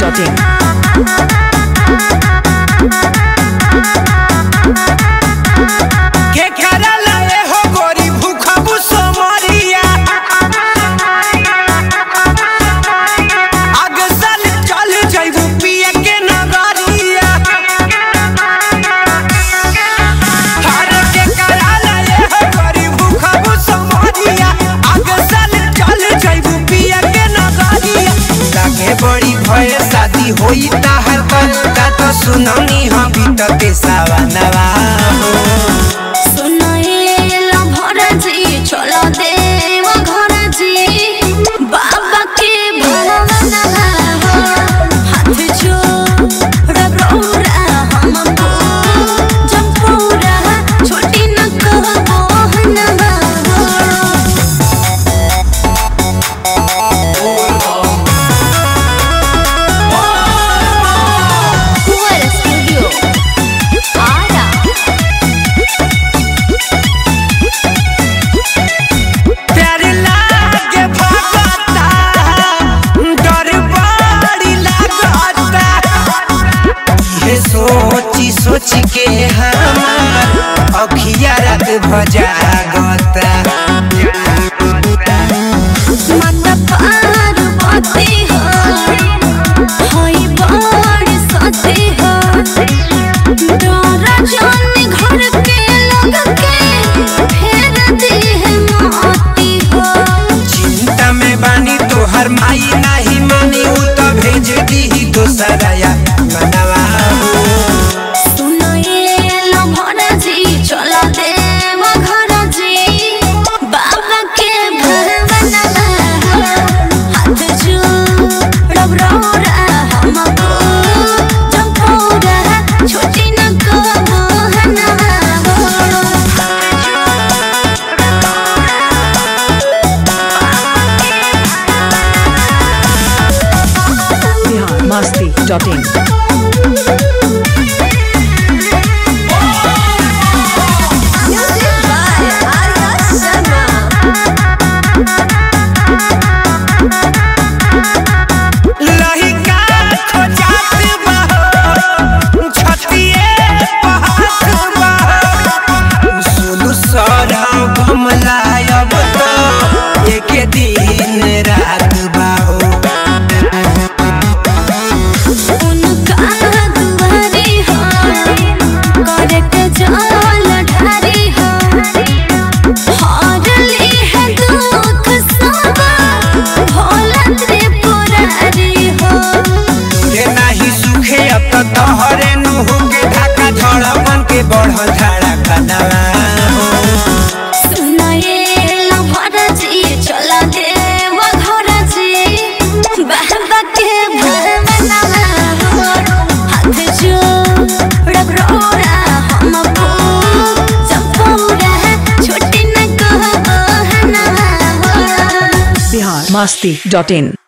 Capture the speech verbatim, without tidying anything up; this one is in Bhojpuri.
Dot in. बड़ी भय शादी होई ताहर का तो सुननी हम बीतते सावनवा सुनाए ला भरा जी चलो देव घर जी बाबा के भवनवा हाथ जोड़ रौरा हमको जपूरा छोटी न कहबो हनवा सोची सोच के हमार अखिया रात भजागता माता पार्वती हो होई बड़ सती हो डरा जाने घर के लोग के फेर दी है मोती हो चिंता में बानी तोहर माई नहीं मानी उ तो भेज दी दोसरा या मनवा चला देव घर जी बाबा के भवनवा हाथ जोड़ रौरा हमको जपूरा छोटी न कहबो हनवा बिहार मस्ती डॉट इन। दिन रात बाहो उनका दुआरी हो करे के जल ढारी हो हारली है दुख सब भोला त्रिपुरारी हो रे नहीं सुखे अब तो तोहरे नुह के ढाका धड़कन के बढ़ल धड़कनवा चला देव घर जी बाबा के भवनवा हाथ जोड़ रौरा हमको जपूरा छोटी न कहबो हनवा बिहार मस्ती डॉट इन।